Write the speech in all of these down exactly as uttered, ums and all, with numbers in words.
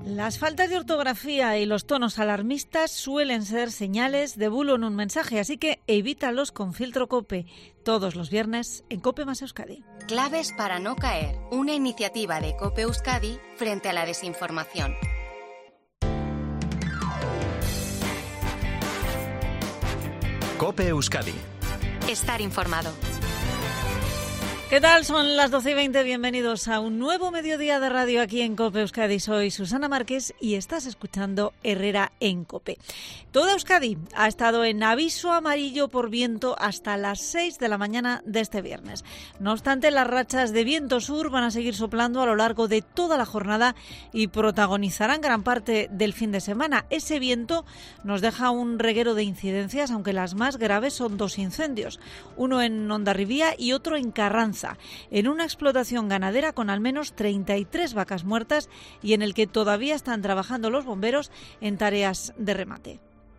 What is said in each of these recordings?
Las faltas de ortografía y los tonos alarmistas suelen ser señales de bulo en un mensaje, así que evítalos con Filtro COPE, todos los viernes en COPE más Euskadi. Claves para no caer, una iniciativa de COPE Euskadi frente a la desinformación. COPE Euskadi. Estar informado. ¿Qué tal? Son las doce y veinte. Bienvenidos a un nuevo mediodía de radio aquí en COPE Euskadi. Soy Susana Márquez y estás escuchando Herrera en COPE. Toda Euskadi ha estado en aviso amarillo por viento hasta las seis de la mañana de este viernes. No obstante, las rachas de viento sur van a seguir soplando a lo largo de toda la jornada y protagonizarán gran parte del fin de semana. Ese viento nos deja un reguero de incidencias, aunque las más graves son dos incendios, uno en Hondarribia y otro en Carranza, en una explotación ganadera con al menos treinta y tres vacas muertas y en el que todavía están trabajando los bomberos en tareas de remate.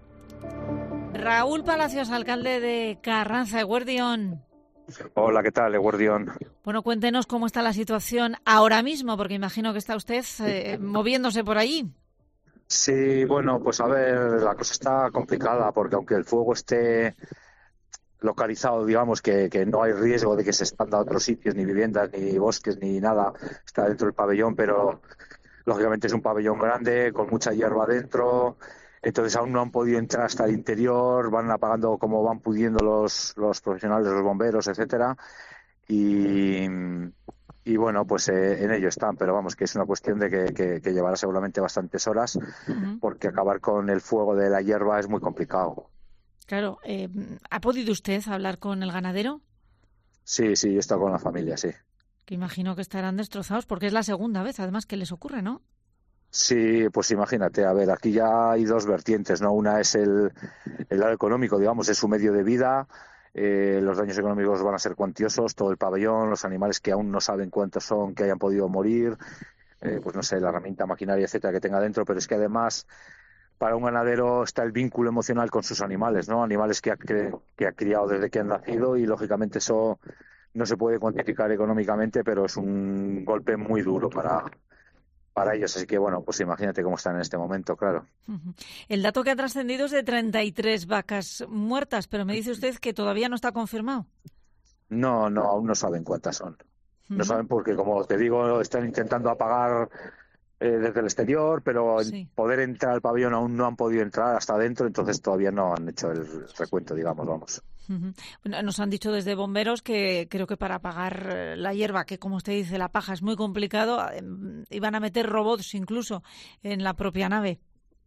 Raúl Palacios, alcalde de Carranza, Eguerdión. Hola, ¿qué tal, Eguerdión? Bueno, cuéntenos cómo está la situación ahora mismo, porque imagino que está usted eh, moviéndose por allí. Sí, bueno, pues a ver, la cosa está complicada porque aunque el fuego esté localizado, digamos, que, que no hay riesgo de que se expanda a otros sitios, ni viviendas, ni bosques, ni nada, está dentro del pabellón, pero lógicamente es un pabellón grande, con mucha hierba dentro, entonces aún no han podido entrar hasta el interior, van apagando como van pudiendo los, los profesionales, los bomberos, etcétera, y, y bueno, pues eh, en ello están, pero vamos, que es una cuestión de que, que, que llevará seguramente bastantes horas, uh-huh. porque acabar con el fuego de la hierba es muy complicado. Claro, eh, ¿ha podido usted hablar con el ganadero? Sí, sí, he estado con la familia, sí. Que imagino que estarán destrozados porque es la segunda vez, además, que les ocurre, ¿no? Sí, pues imagínate, a ver, aquí ya hay dos vertientes, ¿no? Una es el, el lado económico, digamos, es su medio de vida, eh, los daños económicos van a ser cuantiosos, todo el pabellón, los animales que aún no saben cuántos son, que hayan podido morir, eh, pues no sé, la herramienta, maquinaria, etcétera, que tenga dentro, pero es que además para un ganadero está el vínculo emocional con sus animales, ¿no? Animales que ha, que, que ha criado desde que han nacido y, lógicamente, eso no se puede cuantificar económicamente, pero es un golpe muy duro para, para ellos. Así que, bueno, pues imagínate cómo están en este momento, claro. El dato que ha trascendido es de treinta y tres vacas muertas, pero me dice usted que todavía no está confirmado. No, no, aún no saben cuántas son. No uh-huh. saben porque, como te digo, están intentando apagar Eh, desde el exterior, pero sí. poder entrar al pabellón aún no han podido entrar hasta adentro, entonces todavía no han hecho el recuento, digamos, vamos. Uh-huh. Bueno, nos han dicho desde bomberos que creo que para apagar la hierba, que como usted dice, la paja es muy complicado, eh, iban a meter robots incluso en la propia nave.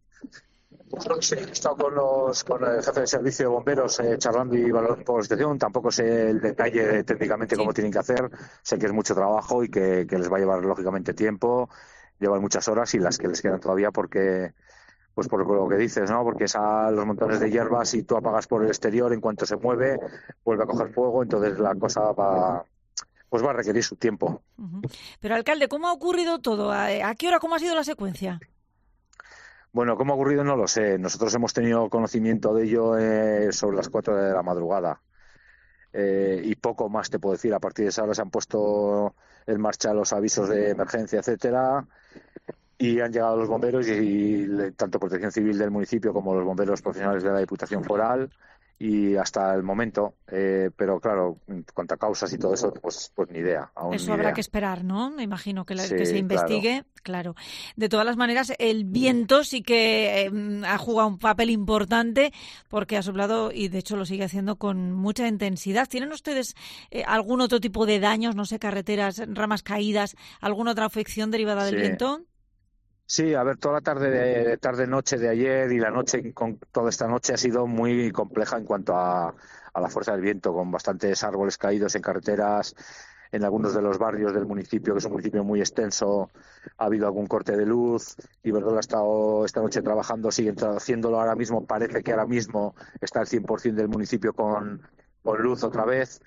Sí, he estado con, los, con el jefe de servicio de bomberos eh, charlando y valorando por la situación. Tampoco sé el detalle de, técnicamente sí. cómo tienen que hacer. Sé que es mucho trabajo y que, que les va a llevar lógicamente tiempo. Llevan muchas horas y las que les quedan todavía porque, pues por lo que dices, ¿no? Porque esa, los montones de hierba, si tú apagas por el exterior, en cuanto se mueve, vuelve a coger fuego, entonces la cosa va, pues va a requerir su tiempo. Uh-huh. Pero, alcalde, ¿cómo ha ocurrido todo? ¿A, a qué hora, cómo ha sido la secuencia? Bueno, ¿cómo ha ocurrido? No lo sé. Nosotros hemos tenido conocimiento de ello eh, sobre las cuatro de la madrugada. Eh, y poco más te puedo decir. A partir de esa hora se han puesto en marcha los avisos de emergencia, etcétera, y han llegado los bomberos y, y tanto Protección Civil del municipio como los bomberos profesionales de la Diputación Foral y hasta el momento, eh, pero claro, en cuanto a causas y todo eso, pues pues ni idea. Aún eso ni habrá idea. que esperar, ¿no? Me imagino que, la, sí, que se investigue, claro. claro. De todas las maneras, el viento sí que eh, ha jugado un papel importante porque ha soplado y de hecho lo sigue haciendo con mucha intensidad. ¿Tienen ustedes eh, algún otro tipo de daños, no sé, carreteras, ramas caídas, alguna otra afección derivada del sí. viento? Sí, a ver, toda la tarde, de, tarde noche de ayer y la noche con toda esta noche ha sido muy compleja en cuanto a, a la fuerza del viento, con bastantes árboles caídos en carreteras, en algunos de los barrios del municipio, que es un municipio muy extenso, ha habido algún corte de luz. Iberdrola ha estado esta noche trabajando, sigue haciéndolo ahora mismo, parece que ahora mismo está el cien por ciento del municipio con, con luz otra vez,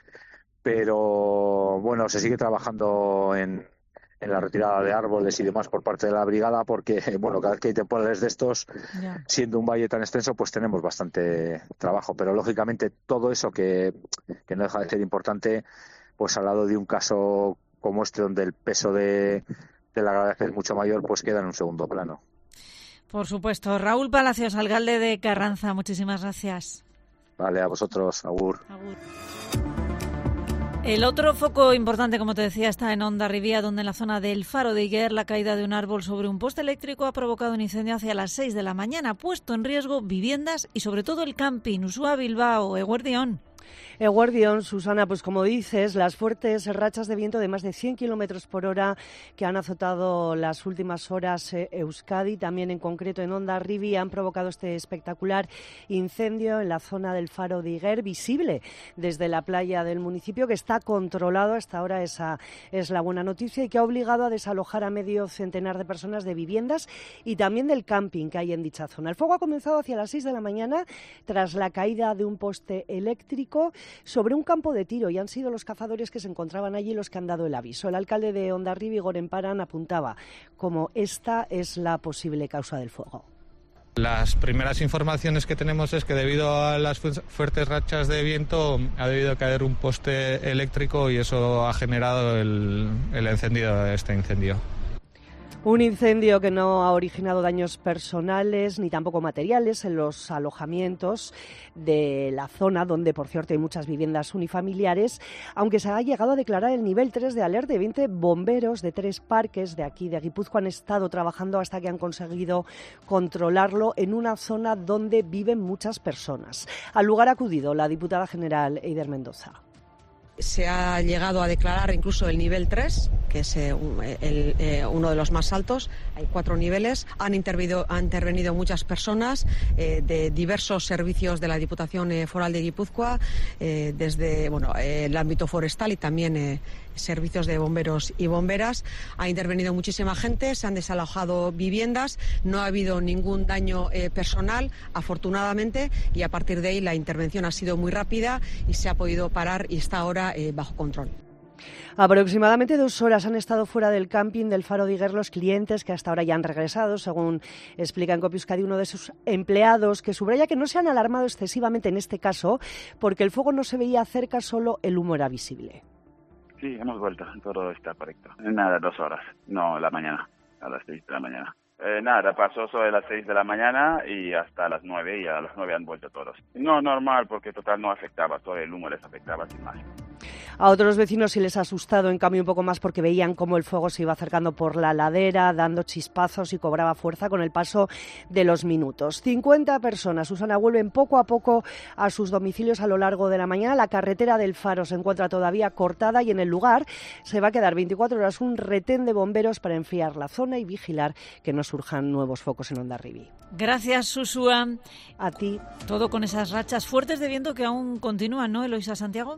pero bueno, se sigue trabajando en en la retirada de árboles y demás por parte de la brigada, porque, bueno, cada vez que hay temporales de estos, yeah. siendo un valle tan extenso, pues tenemos bastante trabajo. Pero, lógicamente, todo eso que, que no deja de ser importante, pues al lado de un caso como este, donde el peso de, de la gravedad es mucho mayor, pues queda en un segundo plano. Por supuesto. Raúl Palacios, alcalde de Carranza, muchísimas gracias. Vale, a vosotros, agur. Agur. El otro foco importante, como te decía, está en Hondarribia, donde en la zona del Faro de Higuer la caída de un árbol sobre un poste eléctrico ha provocado un incendio hacia las seis de la mañana, puesto en riesgo viviendas y sobre todo el camping. Usúa Bilbao, Eguerdión. Eguerdión, Susana, pues como dices, las fuertes rachas de viento de más de cien kilómetros por hora que han azotado las últimas horas eh, Euskadi, también en concreto en Hondarribia, han provocado este espectacular incendio en la zona del Faro de Higuer, visible desde la playa del municipio, que está controlado hasta ahora. Esa es la buena noticia, y que ha obligado a desalojar a medio centenar de personas de viviendas y también del camping que hay en dicha zona. El fuego ha comenzado hacia las seis de la mañana tras la caída de un poste eléctrico sobre un campo de tiro, y han sido los cazadores que se encontraban allí los que han dado el aviso. El alcalde de Hondarribia, Igor Emparan, apuntaba como esta es la posible causa del fuego. Las primeras informaciones que tenemos es que debido a las fuertes rachas de viento ha debido caer un poste eléctrico y eso ha generado el, el encendido de este incendio. Un incendio que no ha originado daños personales ni tampoco materiales en los alojamientos de la zona, donde por cierto hay muchas viviendas unifamiliares, aunque se ha llegado a declarar el nivel tres de alerta. veinte bomberos de tres parques de aquí de Guipúzcoa han estado trabajando hasta que han conseguido controlarlo en una zona donde viven muchas personas. Al lugar ha acudido la diputada general Eider Mendoza. Se ha llegado a declarar incluso el nivel tres, que es eh, el, eh, uno de los más altos. Hay cuatro niveles. Han intervenido, han intervenido muchas personas eh, de diversos servicios de la Diputación eh, Foral de Guipúzcoa, eh, desde bueno, eh, el ámbito forestal y también eh, servicios de bomberos y bomberas. Ha intervenido muchísima gente, se han desalojado viviendas, no ha habido ningún daño eh, personal, afortunadamente, y a partir de ahí la intervención ha sido muy rápida y se ha podido parar y está ahora eh, bajo control. Aproximadamente dos horas han estado fuera del camping del Faro de Higuer los clientes, que hasta ahora ya han regresado, según explica en COPE Euskadi uno de sus empleados, que subraya que no se han alarmado excesivamente en este caso, porque el fuego no se veía cerca, solo el humo era visible. Sí, hemos vuelto, todo está correcto. Nada, dos horas, no, la mañana, a las seis de la mañana. Eh, nada, pasó sobre las seis de la mañana y hasta las nueve, y a las nueve han vuelto todos. No, normal, porque total no afectaba, todo el humo les afectaba sin más. A otros vecinos sí les ha asustado, en cambio, un poco más, porque veían cómo el fuego se iba acercando por la ladera, dando chispazos y cobraba fuerza con el paso de los minutos. cincuenta personas, Susana, vuelven poco a poco a sus domicilios a lo largo de la mañana. La carretera del Faro se encuentra todavía cortada y en el lugar se va a quedar veinticuatro horas un retén de bomberos para enfriar la zona y vigilar que no surjan nuevos focos en Hondarribia. Gracias, Susúa. A ti. Todo con esas rachas fuertes de viento que aún continúan, ¿no, Eloisa Santiago?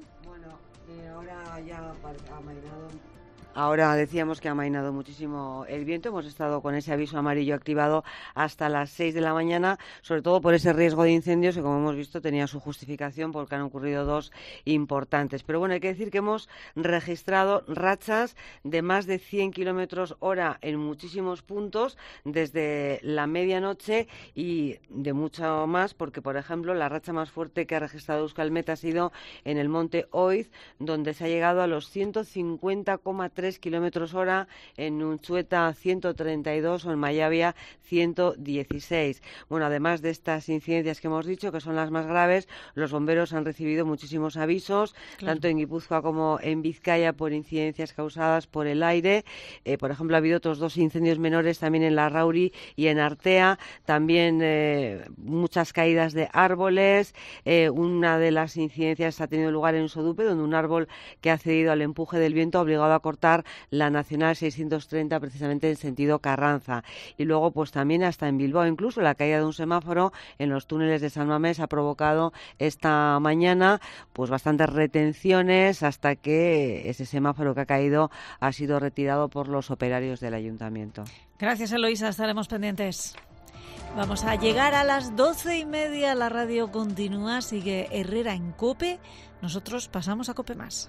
Ya ha amainado. Ahora decíamos que ha amainado muchísimo el viento. Hemos estado con ese aviso amarillo activado hasta las seis de la mañana, sobre todo por ese riesgo de incendios que, como hemos visto, tenía su justificación porque han ocurrido dos importantes. Pero bueno, hay que decir que hemos registrado rachas de más de cien kilómetros hora en muchísimos puntos desde la medianoche y de mucho más, porque, por ejemplo, la racha más fuerte que ha registrado Euskalmet ha sido en el monte Oiz, donde se ha llegado a los ciento cincuenta coma tres kilómetros hora, en Unchueta ciento treinta y dos o en Mayavia ciento dieciséis. Bueno, además de estas incidencias que hemos dicho, que son las más graves, los bomberos han recibido muchísimos avisos, claro, tanto en Guipúzcoa como en Vizcaya, por incidencias causadas por el aire. Eh, por ejemplo, ha habido otros dos incendios menores también en Larrauri y en Artea, también eh, muchas caídas de árboles. Eh, una de las incidencias ha tenido lugar en Sodupe, donde un árbol que ha cedido al empuje del viento ha obligado a cortar la Nacional seiscientos treinta precisamente en sentido Carranza. Y luego pues también hasta en Bilbao, incluso la caída de un semáforo en los túneles de San Mamés ha provocado esta mañana pues bastantes retenciones, hasta que ese semáforo que ha caído ha sido retirado por los operarios del ayuntamiento. Gracias, Eloisa, estaremos pendientes. Vamos a llegar a las doce y media, la radio continúa, sigue Herrera en COPE, nosotros pasamos a COPE Más.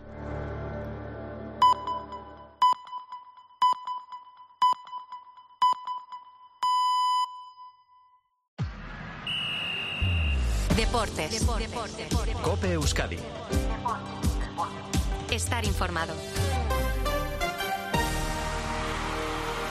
Deportes. Deportes. Deportes. COPE Euskadi. Estar informado.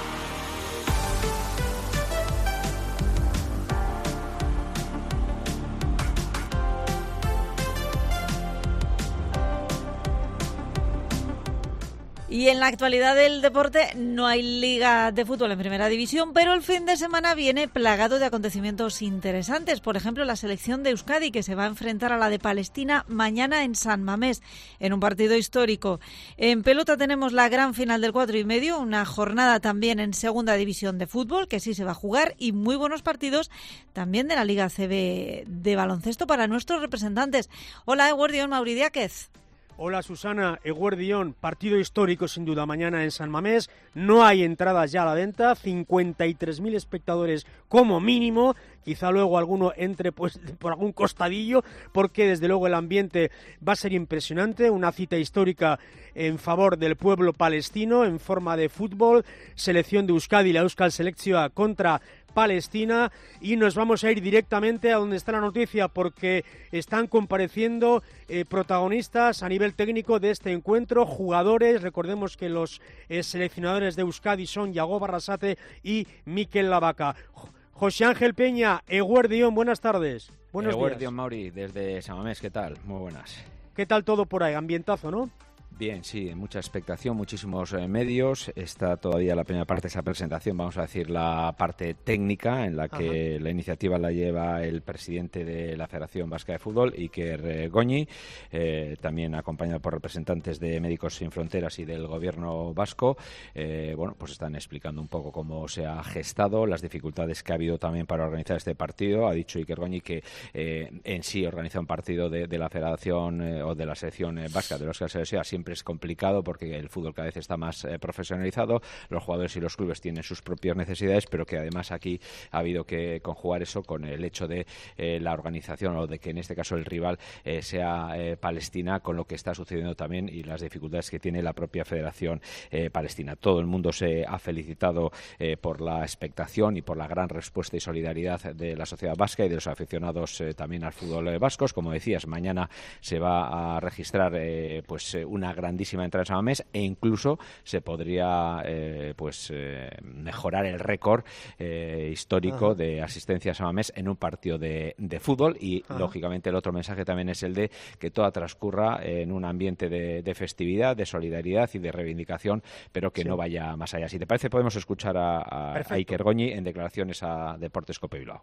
Y en la actualidad del deporte no hay liga de fútbol en primera división, pero el fin de semana viene plagado de acontecimientos interesantes. Por ejemplo, la selección de Euskadi, que se va a enfrentar a la de Palestina mañana en San Mamés, en un partido histórico. En pelota tenemos la gran final del cuatro y medio, una jornada también en segunda división de fútbol, que sí se va a jugar, y muy buenos partidos también de la Liga C B de baloncesto para nuestros representantes. Hola, Eguerdión, Mauri Diáquez. Hola Susana, Eguerdión, partido histórico sin duda mañana en San Mamés, no hay entradas ya a la venta, cincuenta y tres mil espectadores como mínimo, quizá luego alguno entre pues por algún costadillo, porque desde luego el ambiente va a ser impresionante, una cita histórica en favor del pueblo palestino en forma de fútbol, selección de Euskadi, la Euskal Selekzioa contra Palestina, y nos vamos a ir directamente a donde está la noticia porque están compareciendo eh, protagonistas a nivel técnico de este encuentro, jugadores. Recordemos que los eh, seleccionadores de Euskadi son Yago Barrasate y Mikel Lavaca. José Ángel Peña, Eguerdión, buenas tardes. Buenos Eguerdión, días. Mauri, desde San Mamés, ¿qué tal? Muy buenas. ¿Qué tal todo por ahí? Ambientazo, ¿no? Bien, sí, mucha expectación, muchísimos eh, medios. Está todavía la primera parte de esa presentación, vamos a decir la parte técnica, en la que Ajá. la iniciativa la lleva el presidente de la Federación Vasca de Fútbol, Iker Goñi, eh, también acompañado por representantes de Médicos Sin Fronteras y del Gobierno vasco. Eh, bueno, pues están explicando un poco cómo se ha gestado, las dificultades que ha habido también para organizar este partido. Ha dicho Iker Goñi que eh, en sí organizar un partido de, de la Federación eh, o de la Selección eh, Vasca, de los que se desea, siempre es complicado porque el fútbol cada vez está más eh, profesionalizado, los jugadores y los clubes tienen sus propias necesidades, pero que además aquí ha habido que conjugar eso con el hecho de eh, la organización o de que en este caso el rival eh, sea eh, Palestina, con lo que está sucediendo también y las dificultades que tiene la propia Federación eh, Palestina. Todo el mundo se ha felicitado eh, por la expectación y por la gran respuesta y solidaridad de la sociedad vasca y de los aficionados eh, también al fútbol eh, vascos. Como decías, mañana se va a registrar eh, pues eh, una grandísima entrada en San Mamés e incluso se podría eh, pues eh, mejorar el récord eh, histórico Ajá. de asistencia a San Mamés en un partido de, de fútbol y Ajá. lógicamente el otro mensaje también es el de que todo transcurra en un ambiente de, de festividad, de solidaridad y de reivindicación, pero que sí. no vaya más allá. Si te parece podemos escuchar a, a, a Iker Goñi en declaraciones a Deportes Cope Bilbao.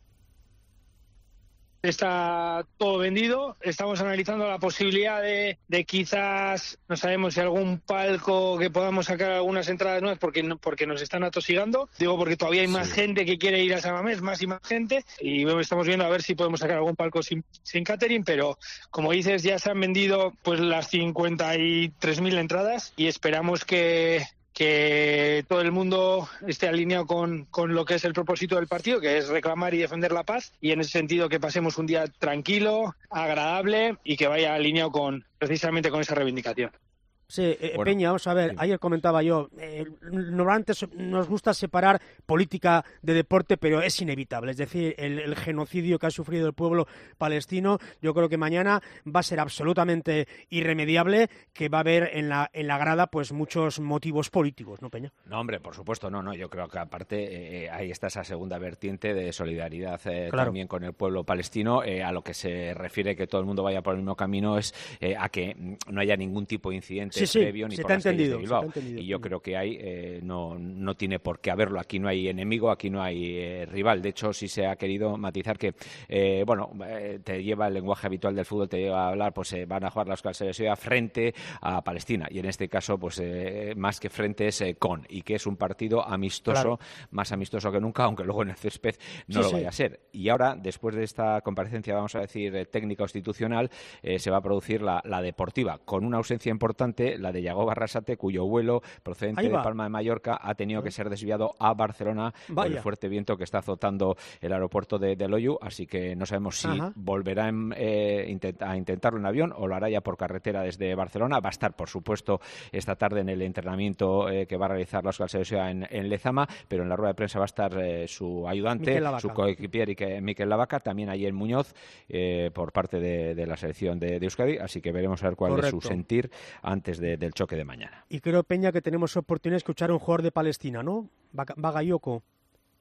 Está todo vendido, estamos analizando la posibilidad de, de quizás, no sabemos si algún palco que podamos sacar algunas entradas nuevas porque, no, porque nos están atosigando, digo porque todavía hay más sí. gente que quiere ir a San Mamés, más y más gente, y estamos viendo a ver si podemos sacar algún palco sin, sin catering, pero como dices ya se han vendido pues las cincuenta y tres mil entradas y esperamos que que todo el mundo esté alineado con, con lo que es el propósito del partido, que es reclamar y defender la paz, y en ese sentido que pasemos un día tranquilo, agradable y que vaya alineado con precisamente con esa reivindicación. Sí, eh, bueno, Peña, vamos a ver, sí. ayer comentaba yo, eh, normalmente nos gusta separar política de deporte, pero es inevitable, es decir, el, el genocidio que ha sufrido el pueblo palestino, yo creo que mañana va a ser absolutamente irremediable, que va a haber en la en la grada pues muchos motivos políticos, ¿no, Peña? No, hombre, por supuesto, no, no, yo creo que aparte eh, ahí está esa segunda vertiente de solidaridad eh, claro. también con el pueblo palestino, eh, a lo que se refiere que todo el mundo vaya por el mismo camino es eh, a que no haya ningún tipo de incidente Sí, sí, previo ni se por te ha las calles entendido, de Bilbao. se te ha entendido. Y yo creo que ahí eh, no, no tiene por qué haberlo. Aquí no hay enemigo, aquí no hay eh, rival. De hecho, sí se ha querido matizar que, eh, bueno, eh, te lleva el lenguaje habitual del fútbol, te lleva a hablar, pues eh, van a jugar la Euskal Selekzioa frente a Palestina. Y en este caso, pues eh, más que frente es eh, con. Y que es un partido amistoso, claro. más amistoso que nunca, aunque luego en el césped no sí, lo vaya sí. a ser. Y ahora, después de esta comparecencia, vamos a decir, eh, técnica o institucional, eh, se va a producir la, la deportiva, con una ausencia importante, la de Yago Barrasate, cuyo vuelo procedente de Palma de Mallorca ha tenido que ser desviado a Barcelona Vaya. por el fuerte viento que está azotando el aeropuerto de, de Loiu, así que no sabemos si Ajá. volverá en, eh, intent- a intentarlo en avión o lo hará ya por carretera desde Barcelona. Va a estar, por supuesto, esta tarde en el entrenamiento eh, que va a realizar la Euskal Selekzioa en, en Lezama, pero en la rueda de prensa va a estar eh, su ayudante, su coequipier Mikel Lavaca, también allí en Muñoz, eh, por parte de, de la selección de, de Euskadi, así que veremos a ver cuál Correcto. es su sentir antes de, del choque de mañana. Y creo, Peña, que tenemos oportunidad de escuchar a un jugador de Palestina, ¿no? Bagayoko.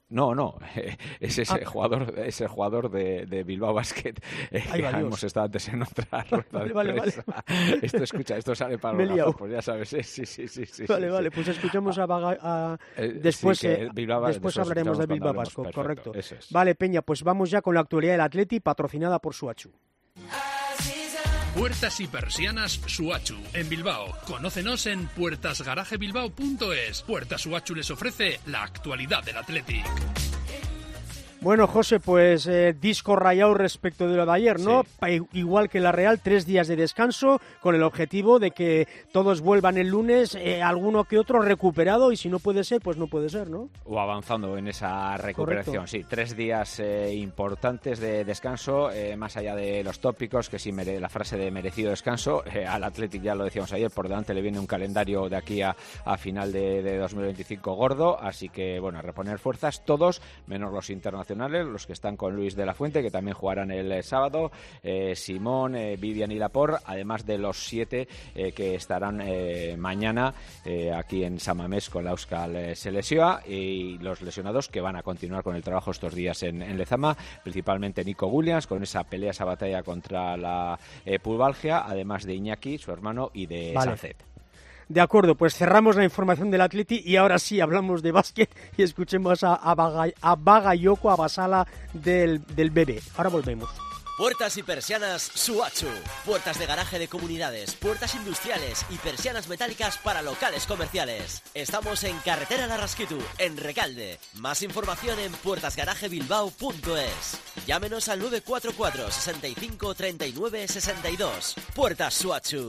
No, no, es ese Ah. jugador, ese jugador de, de Bilbao Basket. Eh, Ahí va, que Dios. hemos estado antes en otra rueda Vale, de vale, prensa. vale. Esto, escucha, esto sale para Me he los liado. gafos, pues ya sabes. eh, Sí, sí, sí, sí. Vale, sí, vale, sí. pues escuchamos a, Baga, a Eh, después, sí, que eh, Bilbao- después después hablaremos del escuchamos Bilbao cuando Basket, hablemos, correcto. perfecto, eso es. Vale, Peña, pues vamos ya con la actualidad del Atleti, patrocinada por Suachu. Puertas y persianas Suachu, en Bilbao. Conócenos en puertas garaje bilbao punto es. Puertas Suachu les ofrece la actualidad del Athletic. Bueno, José, pues eh, disco rayado respecto de lo de ayer, ¿no? Sí. Pa- igual que la Real, tres días de descanso con el objetivo de que todos vuelvan el lunes, eh, alguno que otro recuperado, y si no puede ser, pues no puede ser, ¿no? O avanzando en esa recuperación, Correcto. sí. Tres días eh, importantes de descanso, eh, más allá de los tópicos, que sí, mere- la frase de merecido descanso. Eh, al Athletic, ya lo decíamos ayer, por delante le viene un calendario de aquí a, a final de, de dos mil veinticinco gordo, así que, bueno, a reponer fuerzas todos, menos los internacionales, los que están con Luis de la Fuente, que también jugarán el eh, sábado, eh, Simón, eh, Vivian y Laporte, además de los siete eh, que estarán eh, mañana eh, aquí en San Mamés con la Euskal eh, Selesioa, y los lesionados que van a continuar con el trabajo estos días en, en Lezama, principalmente Nico Williams, con esa pelea, esa batalla contra la eh, pubalgia, además de Iñaki, su hermano, y de Vale. Sánchez. De acuerdo, pues cerramos la información del Atleti y ahora sí hablamos de básquet y escuchemos a, a, Baga, a Bagayoko, a Basala del, del Bebé. Ahora volvemos. Puertas y persianas Suachu. Puertas de garaje de comunidades, puertas industriales y persianas metálicas para locales comerciales. Estamos en Carretera Larrasquitu, en Recalde. Más información en puertas garaje bilbao punto es. Llámenos al nueve cuatro cuatro, sesenta y cinco, treinta y nueve, sesenta y dos. Puertas Suachu.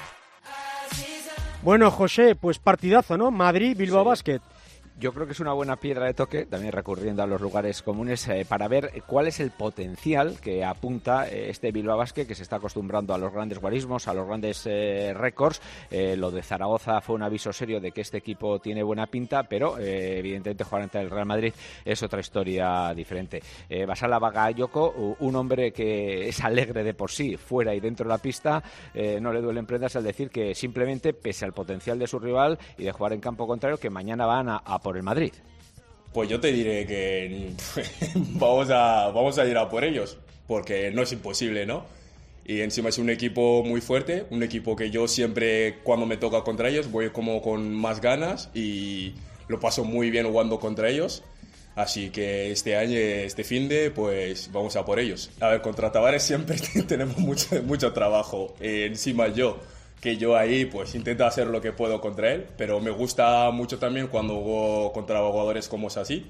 Bueno, José, pues partidazo, ¿no? Madrid, Bilbao Sí. Basket. Yo creo que es una buena piedra de toque, también recurriendo a los lugares comunes, eh, para ver cuál es el potencial que apunta eh, este Bilbao Basket, que se está acostumbrando a los grandes guarismos, a los grandes eh, récords. Eh, lo de Zaragoza fue un aviso serio de que este equipo tiene buena pinta, pero eh, evidentemente jugar ante el Real Madrid es otra historia diferente. Eh, Basala Bagayoko, un hombre que es alegre de por sí, fuera y dentro de la pista, eh, no le duelen prendas al decir que simplemente, pese al potencial de su rival y de jugar en campo contrario, que mañana van a, a por el Madrid. Pues yo te diré que vamos a, vamos a ir a por ellos, porque no es imposible, ¿no? Y encima es un equipo muy fuerte, un equipo que yo siempre, cuando me toca contra ellos, voy como con más ganas y lo paso muy bien jugando contra ellos. Así que este año, este finde, pues vamos a por ellos. A ver, contra Tavares siempre tenemos mucho, mucho trabajo. Eh, encima yo, que yo ahí pues intento hacer lo que puedo contra él, pero me gusta mucho también cuando juego contra jugadores como Sassi,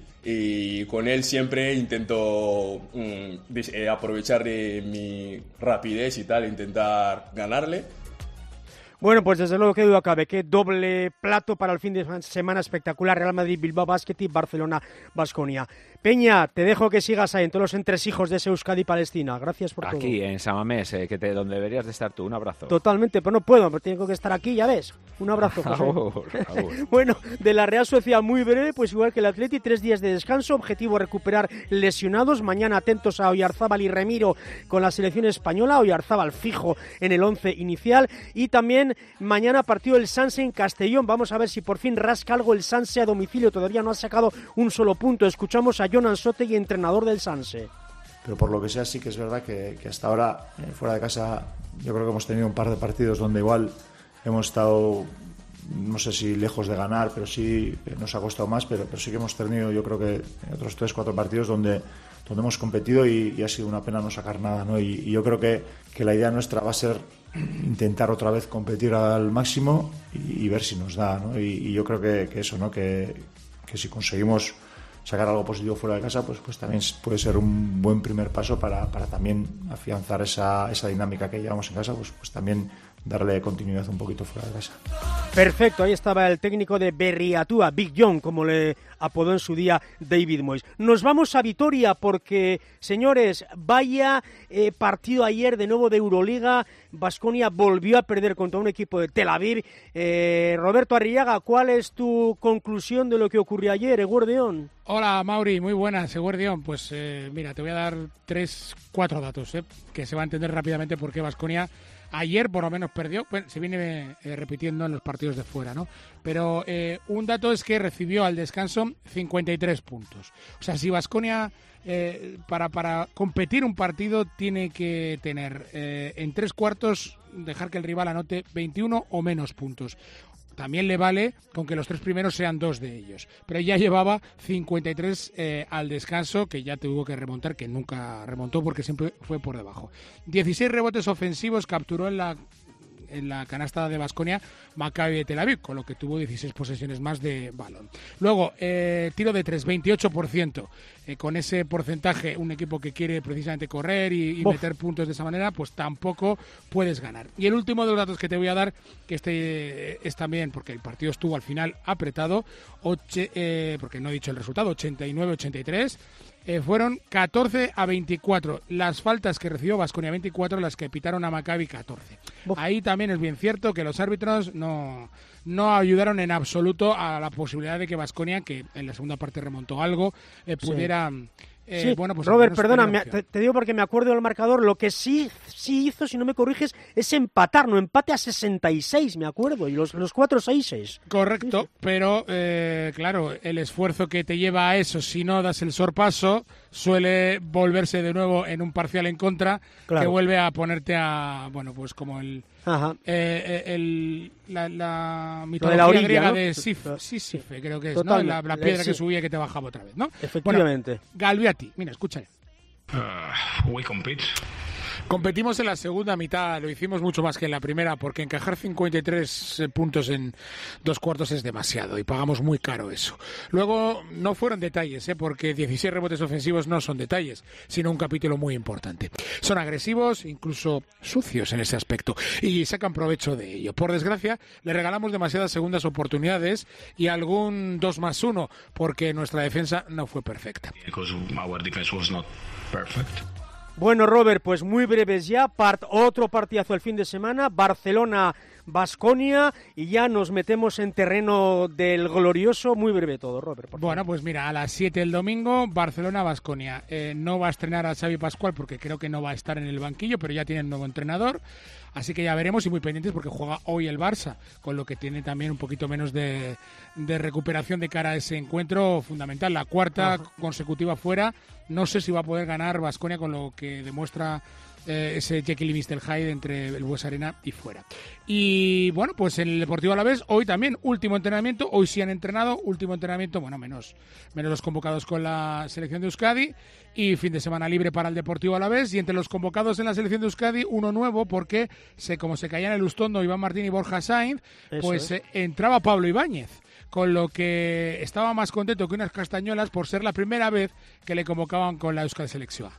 y con él siempre intento mm, eh, aprovechar de mi rapidez y tal, intentar ganarle. Bueno, pues desde luego que duda cabe que doble plato para el fin de semana espectacular: Real Madrid, Bilbao Basket y Barcelona Baskonia. Peña, te dejo que sigas ahí en todos los entresijos de ese Euskadi Palestina. Gracias por todo. Aquí en San Mamés, eh, que te, donde deberías de estar tú. Un abrazo. Totalmente, pero no puedo, pero tengo que estar aquí, ya ves. Un abrazo, José. Agur, agur. Bueno, de la Real Sociedad muy breve, pues igual que el Atleti, tres días de descanso, objetivo recuperar lesionados. Mañana atentos a Oyarzábal y Remiro con la selección española, Oyarzábal fijo en el once inicial, y también mañana partido el Sanse en Castellón. Vamos a ver si por fin rasca algo el Sanse a domicilio, todavía no ha sacado un solo punto. Escuchamos a Jonan Sotegui, entrenador del Sanse. Pero por lo que sea, sí que es verdad que, que hasta ahora, eh, fuera de casa, yo creo que hemos tenido un par de partidos donde igual hemos estado, no sé si lejos de ganar, pero sí nos ha costado más, pero, pero sí que hemos tenido, yo creo que otros tres, cuatro partidos donde, donde hemos competido y, y ha sido una pena no sacar nada, ¿no? Y, y yo creo que, que la idea nuestra va a ser intentar otra vez competir al máximo y, y ver si nos da, ¿no? Y, y yo creo que, que eso, ¿no? Que, que si conseguimos sacar algo positivo fuera de casa, pues, pues también puede ser un buen primer paso para, para también afianzar esa, esa dinámica que llevamos en casa, pues, pues también darle continuidad un poquito fuera de casa. Perfecto, ahí estaba el técnico de Berriatúa, Big John, como le apodó en su día David Moyes. Nos vamos a Vitoria porque, señores, vaya eh, partido ayer de nuevo de Euroliga. Baskonia volvió a perder contra un equipo de Tel Aviv. Eh, Roberto Arriaga, ¿cuál es tu conclusión de lo que ocurrió ayer, Eguerdión? Hola, Mauri, muy buenas, Eguerdión. Pues eh, mira, te voy a dar tres, cuatro datos, eh, que se va a entender rápidamente por qué Baskonia Ayer por lo menos perdió, bueno, se viene eh, repitiendo en los partidos de fuera, ¿no? Pero eh, un dato es que recibió al descanso cincuenta y tres puntos. O sea, si Baskonia eh, para, para competir un partido tiene que tener eh, en tres cuartos, dejar que el rival anote veintiuno o menos puntos. También le vale con que los tres primeros sean dos de ellos. Pero ya llevaba cincuenta y tres eh, al descanso, que ya tuvo que remontar, que nunca remontó porque siempre fue por debajo. dieciséis rebotes ofensivos capturó en la en la canasta de Baskonia Maccabi de Tel Aviv, con lo que tuvo dieciséis posesiones más de balón. Luego, eh, tiro de tres, veintiocho por ciento. Eh, con ese porcentaje, un equipo que quiere precisamente correr y, y meter puntos de esa manera, pues tampoco puedes ganar. Y el último de los datos que te voy a dar, que este es también, porque el partido estuvo al final apretado, oche, eh, porque no he dicho el resultado, ochenta y nueve a ochenta y tres, Eh, fueron catorce a veinticuatro las faltas que recibió Baskonia, veinticuatro las que pitaron a Maccabi, catorce. Uf. Ahí también es bien cierto que los árbitros no, no ayudaron en absoluto a la posibilidad de que Baskonia, que en la segunda parte remontó algo, eh, pudiera... Sí. Eh, sí, bueno, pues Robert, perdona, me, te, te digo porque me acuerdo del marcador, lo que sí, sí hizo, si no me corriges, es empatar, no empate a sesenta y seis, me acuerdo, y los, los cuatro seis. Correcto, sí. pero eh, claro, el esfuerzo que te lleva a eso, si no das el sorpaso, suele volverse de nuevo en un parcial en contra, claro. que vuelve a ponerte a, bueno, pues como el... Ajá. Eh, el, la, la mitología la orilla, griega, ¿no? De Sísife, sí, creo que es, ¿no? La, la piedra sí. que subía y que te bajaba otra vez, ¿no? Efectivamente. Bueno, Galbiati, mira, escúchale. Uh, we compete. Competimos en la segunda mitad, lo hicimos mucho más que en la primera, porque encajar cincuenta y tres puntos en dos cuartos es demasiado y pagamos muy caro eso. Luego, no fueron detalles, ¿eh? porque dieciséis rebotes ofensivos no son detalles, sino un capítulo muy importante. Son agresivos, incluso sucios en ese aspecto, y sacan provecho de ello. Por desgracia, le regalamos demasiadas segundas oportunidades y algún dos más uno, porque nuestra defensa no fue perfecta. Because our defense was not perfect. Bueno, Robert, pues muy breves ya, part, otro partidazo el fin de semana, Barcelona-Baskonia, y ya nos metemos en terreno del glorioso, muy breve todo, Robert. Bueno, pues mira, a las siete el domingo, Barcelona-Baskonia. Eh, no va a estrenar a Xavi Pascual porque creo que no va a estar en el banquillo, pero ya tiene un nuevo entrenador, así que ya veremos y muy pendientes porque juega hoy el Barça, con lo que tiene también un poquito menos de, de recuperación de cara a ese encuentro fundamental, la cuarta Ajá. consecutiva fuera. No sé si va a poder ganar Baskonia con lo que demuestra eh, ese Jekyll y mister Hyde entre el Bues Arena y fuera. Y bueno, pues en el Deportivo Alavés hoy también último entrenamiento, hoy sí han entrenado, último entrenamiento, bueno, menos, menos los convocados con la selección de Euskadi y fin de semana libre para el Deportivo Alavés, y entre los convocados en la selección de Euskadi uno nuevo porque se, como se caían el Ustondo, Iván Martín y Borja Sainz, Eso pues es. eh, entraba Pablo Ibáñez, con lo que estaba más contento que unas castañuelas por ser la primera vez que le convocaban con la Euskadi Selección.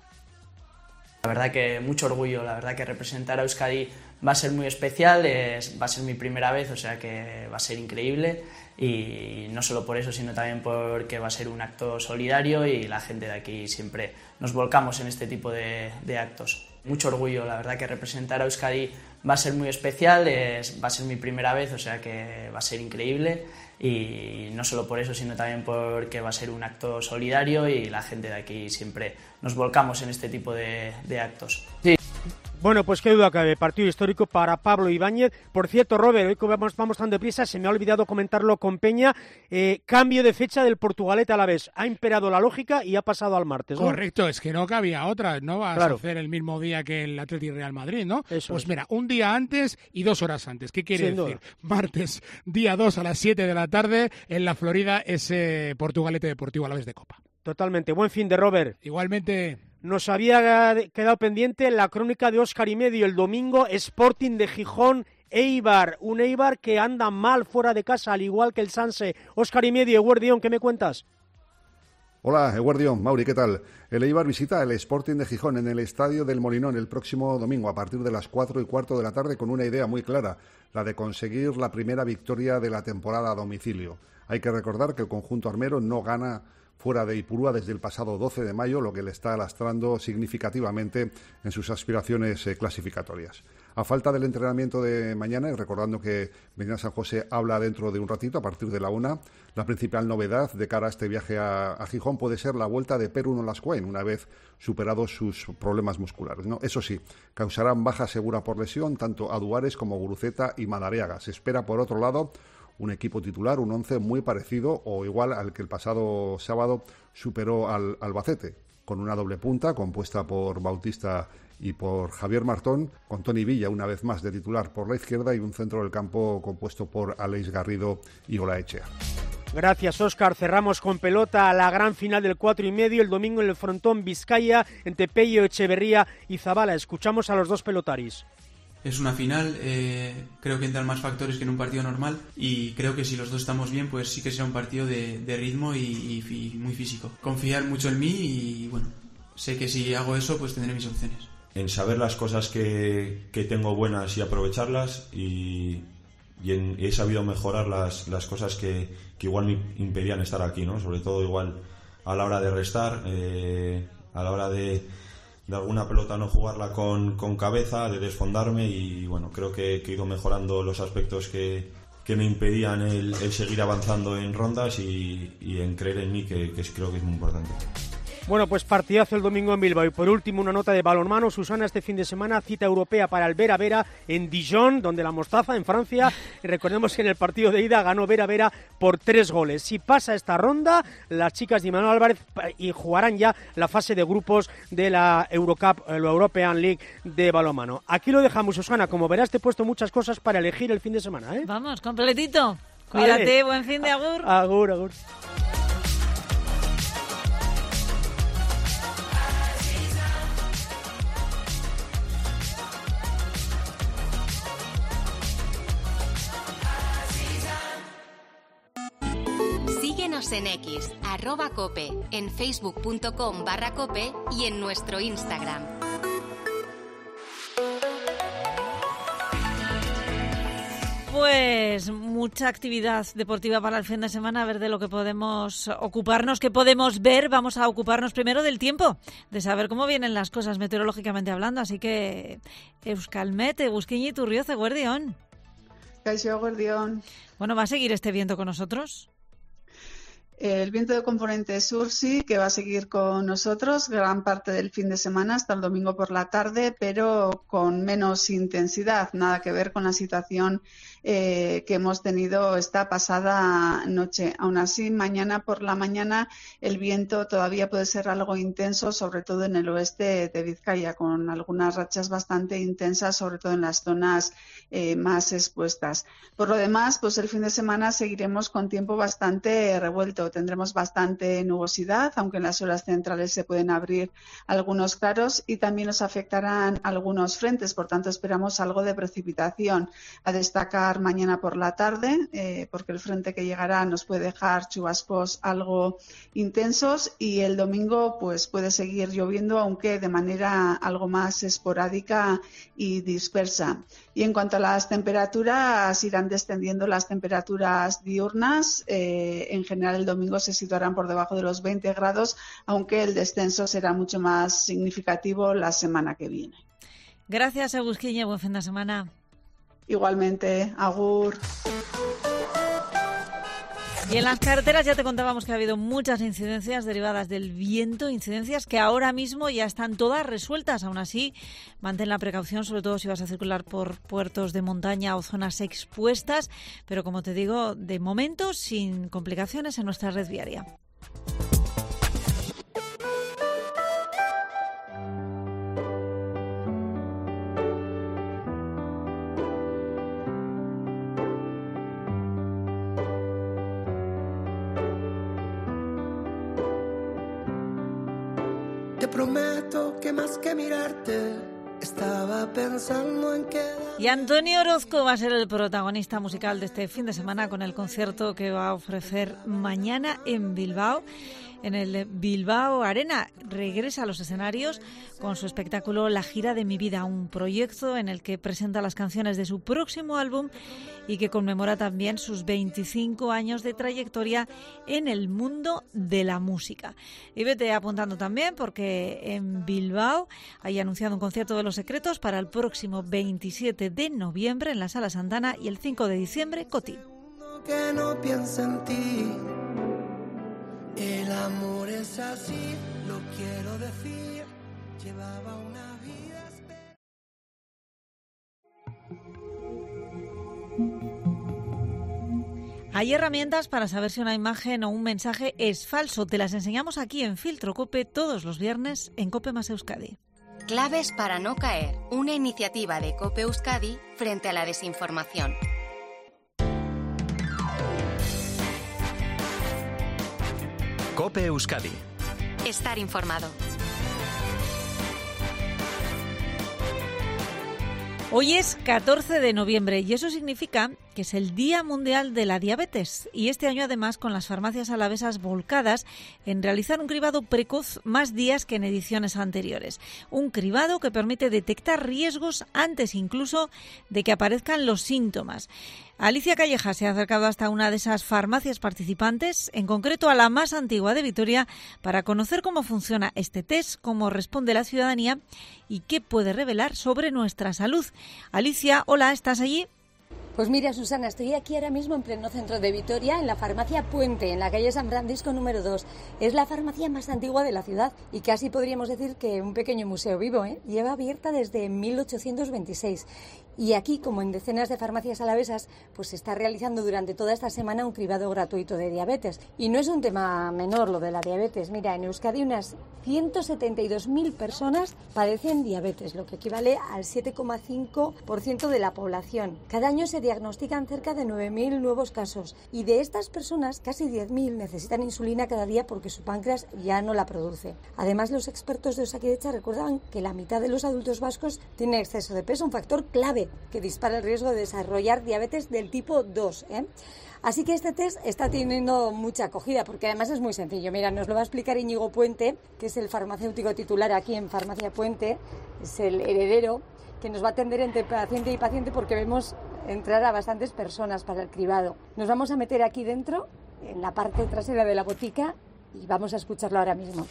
La verdad que mucho orgullo, la verdad que representar a Euskadi va a ser muy especial, es, va a ser mi primera vez, o sea que va a ser increíble, y no solo por eso, sino también porque va a ser un acto solidario y la gente de aquí siempre nos volcamos en este tipo de, de actos. Mucho orgullo, la verdad que representar a Euskadi va a ser muy especial, es, va a ser mi primera vez, o sea que va a ser increíble, y no solo por eso, sino también porque va a ser un acto solidario y la gente de aquí siempre nos volcamos en este tipo de, de actos. Sí. Bueno, pues qué duda cabe, partido histórico para Pablo Ibáñez. Por cierto, Robert, hoy que vamos, vamos tan deprisa, se me ha olvidado comentarlo con Peña, eh, cambio de fecha del Portugalete Alavés. Ha imperado la lógica y ha pasado al martes, ¿no? Correcto, es que no cabía otra, no vas claro. a hacer el mismo día que el Athletic Real Madrid, ¿no? Eso pues es. Mira, un día antes y dos horas antes. ¿Qué quiere Sin decir? duda. Martes, día dos a las siete de la tarde, en la Florida, ese Portugalete Deportivo Alavés de Copa. Totalmente. Buen fin de Robert. Igualmente. Nos había quedado pendiente la crónica de Óscar y Medio el domingo, Sporting de Gijón, Eibar, un Eibar que anda mal fuera de casa, al igual que el Sanse. Óscar y Medio, Eguerdión, ¿qué me cuentas? Hola, Eguerdión, Mauri, ¿qué tal? El Eibar visita el Sporting de Gijón en el Estadio del Molinón el próximo domingo a partir de las cuatro y cuarto de la tarde con una idea muy clara, la de conseguir la primera victoria de la temporada a domicilio. Hay que recordar que el conjunto armero no gana fuera de Ipurúa desde el pasado doce de mayo, lo que le está lastrando significativamente en sus aspiraciones eh, clasificatorias. A falta del entrenamiento de mañana, y recordando que Medina San José habla dentro de un ratito, a partir de la una, la principal novedad de cara a este viaje a, a Gijón puede ser la vuelta de Peru Nolascoen, una vez superados sus problemas musculares, ¿no? Eso sí, causarán baja segura por lesión tanto a Duares como Guruceta y Madariaga. Se espera, por otro lado, un equipo titular, un once muy parecido o igual al que el pasado sábado superó al Albacete, con una doble punta compuesta por Bautista y por Javier Martón, con Toni Villa una vez más de titular por la izquierda y un centro del campo compuesto por Aleix Garrido y Olaechea. Gracias, Óscar. Cerramos con pelota a la gran final del cuatro y medio el domingo en el frontón Vizcaya entre Pello, Echeverría y Zabala. Escuchamos a los dos pelotaris. Es una final, eh, creo que entran más factores que en un partido normal y creo que si los dos estamos bien, pues sí que será un partido de, de ritmo y, y, y muy físico. Confiar mucho en mí y bueno, sé que si hago eso pues tendré mis opciones. En saber las cosas que, que tengo buenas y aprovecharlas y, y, en, y he sabido mejorar las, las cosas que, que igual me impedían estar aquí, ¿no? Sobre todo igual a la hora de restar, eh, a la hora de... de alguna pelota no jugarla con, con cabeza, de desfondarme y bueno, creo que, que he ido mejorando los aspectos que, que me impedían el, el seguir avanzando en rondas y, y en creer en mí, que, que creo que es muy importante. Bueno, pues partidazo el domingo en Bilbao. Y por último, una nota de balonmano. Susana, este fin de semana, cita europea para el Vera Vera en Dijon, donde la Mostaza, en Francia. Y recordemos que en el partido de ida ganó Vera Vera por tres goles. Si pasa esta ronda, las chicas de Imanol Álvarez y jugarán ya la fase de grupos de la Eurocup, la European League de balonmano. Aquí lo dejamos, Susana. Como verás, te he puesto muchas cosas para elegir el fin de semana, ¿eh? Vamos, completito. Cuídate, vale. Buen fin de agur. Agur, agur. Síguenos en X, arroba cope, en facebook.com barra cope y en nuestro Instagram. Pues mucha actividad deportiva para el fin de semana, a ver de lo que podemos ocuparnos, qué podemos ver. Vamos a ocuparnos primero del tiempo, de saber cómo vienen las cosas meteorológicamente hablando. Así que, Euskalmet, Egusquiñi y Turrioz, eguerdión. Kaixo, eguerdión. Bueno, ¿va a seguir este viento con nosotros? El viento de componente sur sí, que va a seguir con nosotros gran parte del fin de semana hasta el domingo por la tarde, pero con menos intensidad, nada que ver con la situación eh, que hemos tenido esta pasada noche. Aún así, mañana por la mañana el viento todavía puede ser algo intenso, sobre todo en el oeste de Vizcaya, con algunas rachas bastante intensas, sobre todo en las zonas eh, más expuestas. Por lo demás, pues el fin de semana seguiremos con tiempo bastante revuelto. Tendremos bastante nubosidad, aunque en las horas centrales se pueden abrir algunos claros y también nos afectarán algunos frentes, por tanto esperamos algo de precipitación a destacar mañana por la tarde, eh, porque el frente que llegará nos puede dejar chubascos algo intensos y el domingo pues puede seguir lloviendo, aunque de manera algo más esporádica y dispersa. Y en cuanto a las temperaturas, irán descendiendo las temperaturas diurnas, eh, en general el domingo se situarán por debajo de los veinte grados, aunque el descenso será mucho más significativo la semana que viene. Gracias, Egusquiñe. Buen fin de semana. Igualmente. Agur. Y en las carreteras ya te contábamos que ha habido muchas incidencias derivadas del viento, incidencias que ahora mismo ya están todas resueltas. Aún así, mantén la precaución, sobre todo si vas a circular por puertos de montaña o zonas expuestas, pero como te digo, de momento sin complicaciones en nuestra red viaria. Te prometo que más que mirarte, Estaba pensando en que... Y Antonio Orozco va a ser el protagonista musical de este fin de semana con el concierto que va a ofrecer mañana en Bilbao, en el Bilbao Arena. Regresa a los escenarios con su espectáculo La gira de mi vida, un proyecto en el que presenta las canciones de su próximo álbum y que conmemora también sus veinticinco años de trayectoria en el mundo de la música. Y vete apuntando también porque en Bilbao hay anunciado un concierto de Los Secretos para el próximo veintisiete de noviembre en la Sala Santana y el cinco de diciembre Coti. Que no piensa en ti. El amor es así, lo quiero decir. Llevaba una vida. Hay herramientas para saber si una imagen o un mensaje es falso. Te las enseñamos aquí en Filtro COPE todos los viernes en COPE más Euskadi. Claves para no caer. Una iniciativa de COPE Euskadi frente a la desinformación. COPE Euskadi. Estar informado. Hoy es catorce de noviembre y eso significa que es el Día Mundial de la Diabetes y este año además con las farmacias alavesas volcadas en realizar un cribado precoz más días que en ediciones anteriores. Un cribado que permite detectar riesgos antes incluso de que aparezcan los síntomas. Alicia Calleja se ha acercado hasta una de esas farmacias participantes, en concreto a la más antigua de Vitoria, para conocer cómo funciona este test, cómo responde la ciudadanía y qué puede revelar sobre nuestra salud. Alicia, hola, ¿estás allí? Pues mira, Susana, estoy aquí ahora mismo en pleno centro de Vitoria, en la farmacia Puente, en la calle San Francisco número dos. Es la farmacia más antigua de la ciudad y casi podríamos decir que un pequeño museo vivo, ¿eh? Lleva abierta desde mil ochocientos veintiséis. Y aquí, como en decenas de farmacias alavesas, pues se está realizando durante toda esta semana un cribado gratuito de diabetes. Y no es un tema menor lo de la diabetes. Mira, en Euskadi unas ciento setenta y dos mil personas padecen diabetes, lo que equivale al siete coma cinco por ciento de la población. Cada año se diagnostican cerca de nueve mil nuevos casos y de estas personas casi diez mil necesitan insulina cada día porque su páncreas ya no la produce. Además, los expertos de Osakidetza recuerdan que la mitad de los adultos vascos tienen exceso de peso, un factor clave que dispara el riesgo de desarrollar diabetes del tipo dos, ¿eh? Así que este test está teniendo mucha acogida porque además es muy sencillo. Mira, nos lo va a explicar Íñigo Puente, que es el farmacéutico titular aquí en Farmacia Puente, es el heredero que nos va a atender entre paciente y paciente porque vemos entrar a bastantes personas para el cribado. Nos vamos a meter aquí dentro, en la parte trasera de la botica, y vamos a escucharlo ahora mismo.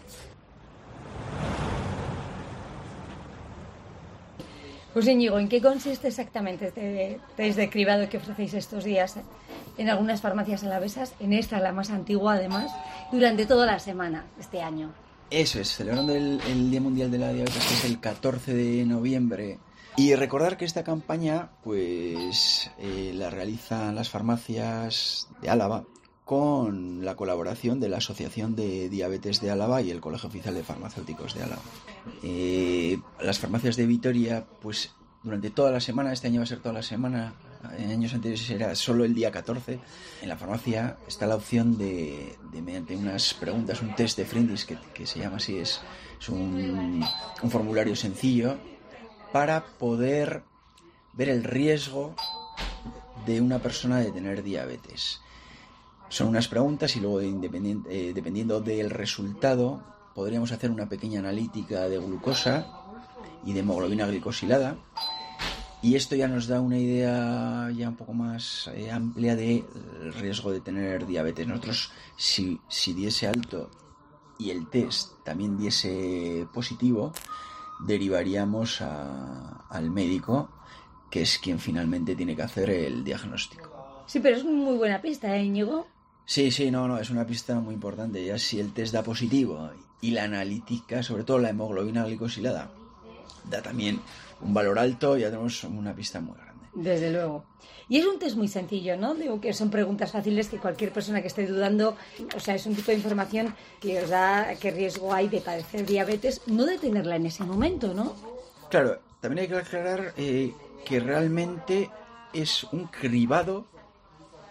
Pues Íñigo, ¿en qué consiste exactamente este test de cribado que ofrecéis estos días en algunas farmacias alavesas, en esta, la más antigua además, durante toda la semana este año? Eso es, celebrando el, el Día Mundial de la Diabetes, que es el catorce de noviembre. Y recordar que esta campaña pues eh, la realizan las farmacias de Álava con la colaboración de la Asociación de Diabetes de Álava y el Colegio Oficial de Farmacéuticos de Álava. Eh, las farmacias de Vitoria, pues durante toda la semana, este año va a ser toda la semana, en años anteriores era solo el día catorce, en la farmacia está la opción de, de mediante unas preguntas, un test de Frindis, que, que se llama así, es, es un, un formulario sencillo para poder ver el riesgo de una persona de tener diabetes. Son unas preguntas y luego independiente, eh, dependiendo del resultado podríamos hacer una pequeña analítica de glucosa y de hemoglobina glicosilada y esto ya nos da una idea ya un poco más eh, amplia del riesgo de tener diabetes. Nosotros si, si diese alto y el test también diese positivo, derivaríamos a, al médico, que es quien finalmente tiene que hacer el diagnóstico. Sí, pero es muy buena pista, ¿eh, Íñigo? Sí, sí, no, no, es una pista muy importante. Ya si el test da positivo y la analítica, sobre todo la hemoglobina glicosilada, da también un valor alto, ya tenemos una pista muy grande. Desde luego. Y es un test muy sencillo, ¿no? Digo que son preguntas fáciles que cualquier persona que esté dudando, o sea, es un tipo de información que os da qué riesgo hay de padecer diabetes, no de tenerla en ese momento, ¿no? Claro, también hay que aclarar eh, que realmente es un cribado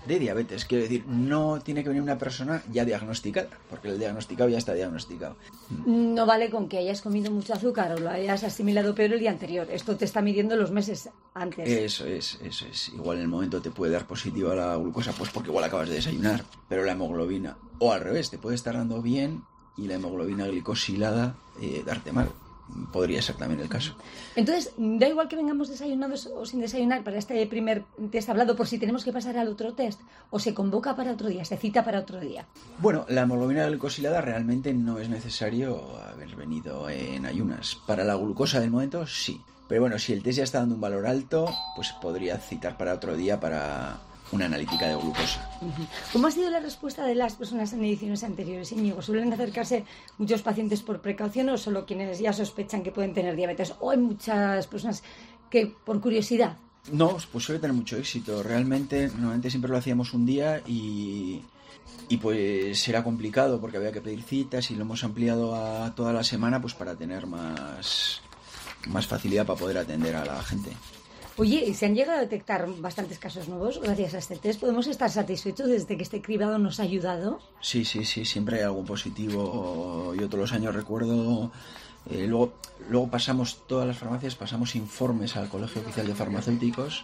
de diabetes. Quiero decir, no tiene que venir una persona ya diagnosticada, porque el diagnosticado ya está diagnosticado. No vale con que hayas comido mucho azúcar o lo hayas asimilado peor el día anterior. Esto te está midiendo los meses antes. Eso es, eso es. Igual en el momento te puede dar positivo a la glucosa, pues porque igual acabas de desayunar, pero la hemoglobina, o al revés, te puede estar dando bien y la hemoglobina glicosilada eh, darte mal. Podría ser también el caso. Entonces, da igual que vengamos desayunados o sin desayunar para este primer test hablado, por si tenemos que pasar al otro test, o se convoca para otro día, se cita para otro día. Bueno, la hemoglobina glicosilada realmente no es necesario haber venido en ayunas. Para la glucosa del momento, sí. Pero bueno, si el test ya está dando un valor alto, pues podría citar para otro día para una analítica de glucosa. ¿Cómo ha sido la respuesta de las personas en ediciones anteriores, Íñigo? ¿Suelen acercarse muchos pacientes por precaución o solo quienes ya sospechan que pueden tener diabetes? ¿O hay muchas personas que por curiosidad? No, pues suele tener mucho éxito. Realmente, normalmente siempre lo hacíamos un día y, y pues era complicado porque había que pedir citas y lo hemos ampliado a toda la semana pues para tener más, más facilidad para poder atender a la gente. Oye, ¿y se han llegado a detectar bastantes casos nuevos gracias a este test? ¿Podemos estar satisfechos desde que este cribado nos ha ayudado? Sí, sí, sí, siempre hay algún positivo. Yo todos los años recuerdo... Eh, luego, luego pasamos, todas las farmacias, pasamos informes al Colegio Oficial de Farmacéuticos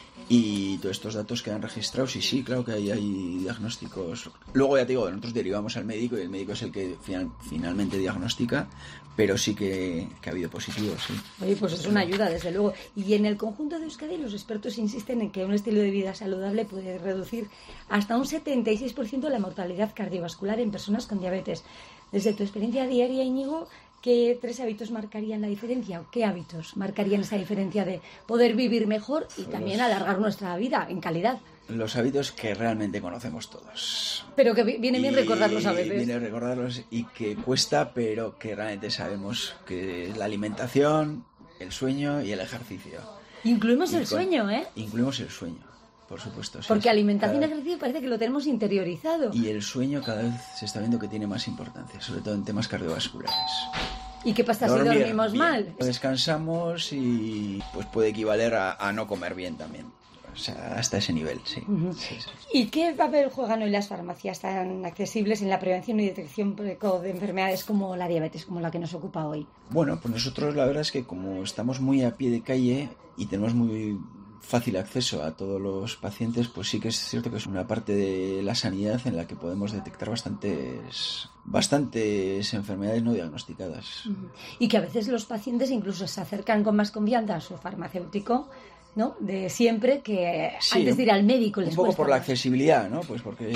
y todos estos datos quedan registrados y sí, claro que hay, hay diagnósticos. Luego ya te digo, nosotros derivamos al médico y el médico es el que final, finalmente diagnostica, pero sí que, que ha habido positivos, sí. Oye, pues es una ayuda, desde luego. Y en el conjunto de Euskadi los expertos insisten en que un estilo de vida saludable puede reducir hasta un setenta y seis por ciento la mortalidad cardiovascular en personas con diabetes. Desde tu experiencia diaria, Íñigo, ¿qué tres hábitos marcarían la diferencia? ¿O qué hábitos marcarían esa diferencia de poder vivir mejor y también alargar nuestra vida en calidad? Los hábitos que realmente conocemos todos. Pero que viene bien recordarlos a veces. Viene recordarlos y que cuesta, pero que realmente sabemos que es la alimentación, el sueño y el ejercicio. Incluimos y el con, sueño, ¿eh? Incluimos el sueño, por supuesto. Sí, Porque sí. alimentación y cada... ejercicio parece que lo tenemos interiorizado. Y el sueño cada vez se está viendo que tiene más importancia, sobre todo en temas cardiovasculares. ¿Y qué pasa Dormir si dormimos bien. mal? Descansamos y pues puede equivaler a, a no comer bien también. O sea, hasta ese nivel, sí. Uh-huh. sí, sí. ¿Y qué papel juegan hoy las farmacias tan accesibles en la prevención y detección precoz de enfermedades como la diabetes, como la que nos ocupa hoy? Bueno, pues nosotros la verdad es que como estamos muy a pie de calle y tenemos muy fácil acceso a todos los pacientes, pues sí que es cierto que es una parte de la sanidad en la que podemos detectar bastantes, bastantes enfermedades no diagnosticadas. Uh-huh. Y que a veces los pacientes incluso se acercan con más confianza a su farmacéutico, ¿no? De siempre que sí, antes de ir al médico les un poco cuesta por la más. accesibilidad, ¿no? Pues porque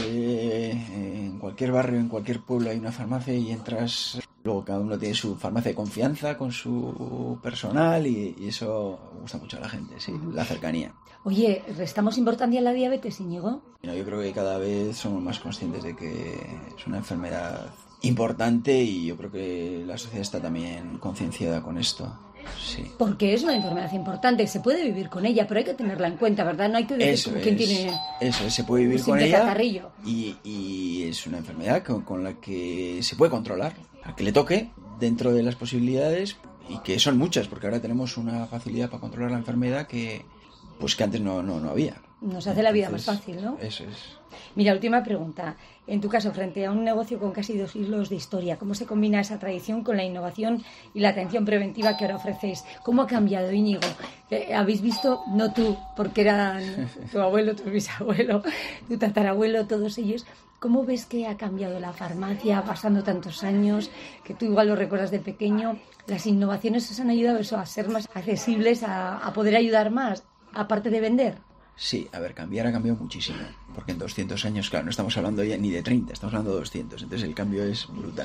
en cualquier barrio, en cualquier pueblo hay una farmacia y entras, luego cada uno tiene su farmacia de confianza con su personal y, y eso gusta mucho a la gente, sí, la cercanía. Oye, ¿restamos importancia a la diabetes, Íñigo? No, yo creo que cada vez somos más conscientes de que es una enfermedad importante y yo creo que la sociedad está también concienciada con esto. Sí. Porque es una enfermedad importante, se puede vivir con ella, pero hay que tenerla en cuenta, ¿verdad? No hay que decir Eso como quien es, tiene eso es, se puede vivir un con simple ella catarrillo. y, y es una enfermedad con, con la que se puede controlar, a que le toque dentro de las posibilidades y que son muchas, porque ahora tenemos una facilidad para controlar la enfermedad que pues que antes no, no, no había. Nos hace la vida Entonces, más fácil, ¿no? Eso es. Mira, última pregunta. En tu caso, frente a un negocio con casi dos siglos de historia, ¿cómo se combina esa tradición con la innovación y la atención preventiva que ahora ofrecéis? ¿Cómo ha cambiado, Íñigo? Eh, ¿Habéis visto, no tú, porque eran tu abuelo, tu bisabuelo, tu tatarabuelo, todos ellos? ¿Cómo ves que ha cambiado la farmacia pasando tantos años? Que tú igual lo recuerdas de pequeño. ¿Las innovaciones os han ayudado a eso, a ser más accesibles, a, a poder ayudar más, aparte de vender? Sí, a ver, cambiar ha cambiado muchísimo, porque en doscientos años, claro, no estamos hablando ya ni de treinta, estamos hablando de doscientos, entonces el cambio es brutal.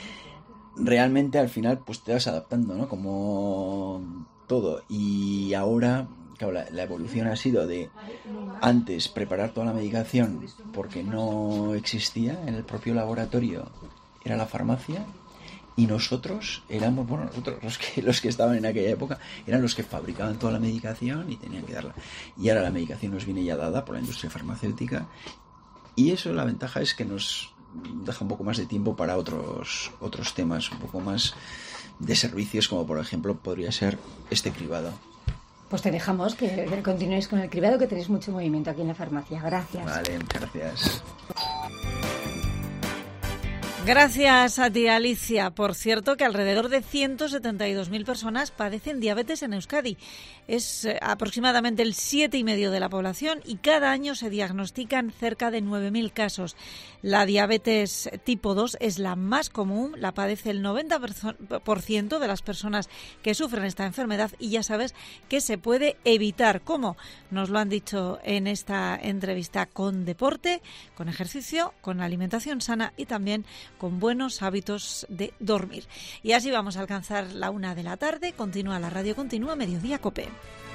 Realmente al final pues te vas adaptando, ¿no? Como todo, y ahora, claro, la, la evolución ha sido de antes preparar toda la medicación porque no existía en el propio laboratorio, era la farmacia. Y nosotros éramos, bueno, nosotros los que, los que estaban en aquella época eran los que fabricaban toda la medicación y tenían que darla. Y ahora la medicación nos viene ya dada por la industria farmacéutica. Y eso, la ventaja es que nos deja un poco más de tiempo para otros, otros temas, un poco más de servicios, como por ejemplo podría ser este cribado. Pues te dejamos que, que continuéis con el cribado, que tenéis mucho movimiento aquí en la farmacia. Gracias. Vale, muchas gracias. Gracias a ti, Alicia. Por cierto, que alrededor de ciento setenta y dos mil personas padecen diabetes en Euskadi. Es eh, aproximadamente el siete coma cinco por ciento de la población y cada año se diagnostican cerca de nueve mil casos. La diabetes tipo dos es la más común, la padece el noventa por ciento de las personas que sufren esta enfermedad y ya sabes que se puede evitar. ¿Cómo? Nos lo han dicho en esta entrevista: con deporte, con ejercicio, con alimentación sana y también con buenos hábitos de dormir. Y así vamos a alcanzar la una de la tarde. Continúa la radio, continúa Mediodía COPE.